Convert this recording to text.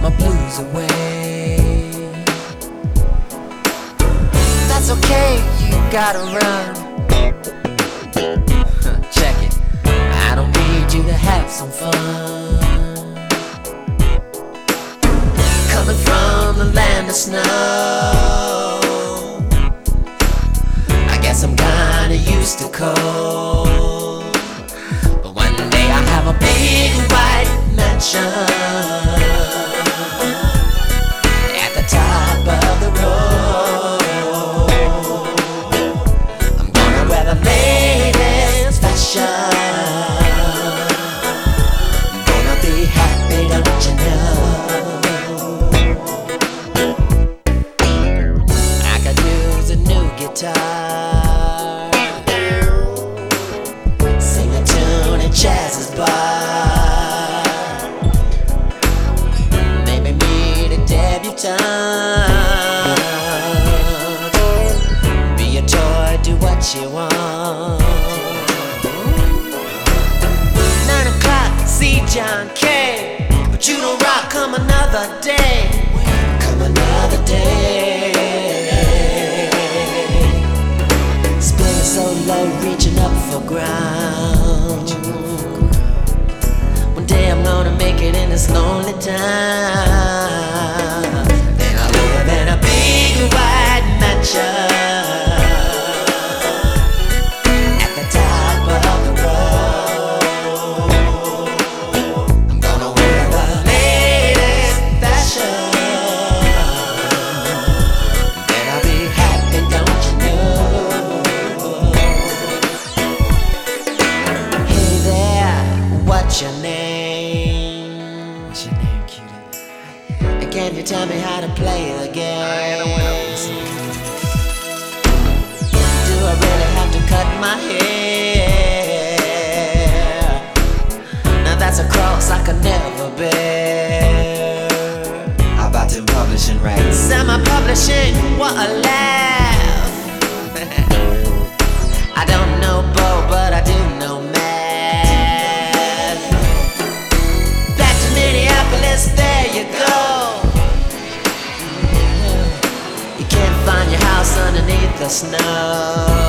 my blues away. That's okay, you gotta run. Check it, I don't need you to have some fun. Coming from the land of snow, I guess I'm kinda used to cold. But one day I'll have a big white mansion at the top of the road. I'm gonna wear the latest fashion. I'm gonna be happy, don't you know? I could use a new guitar, sing a tune at Jazz's bar, maybe meet a debutante, be a toy, do what you want. 9 o'clock, see John Kay, but you don't rock, come another day. Come another day. Spinning so low, reaching up for ground. One day I'm gonna make it in this lonely town. Then I'll live in a big white mansion at the top of the road. I'm gonna wear the latest fashion. Then I'll be happy, don't you know? Hey there, what's your name? What's your name, cutie? And can you tell me how to play the game? Do I really have to cut my hair? Now that's a cross I could never bear. How about them publishing rights? Semi-publishing, what a laugh. I don't know Bo, but I do know math. Back to Minneapolis, there you go. You can't find your house underneath the snow.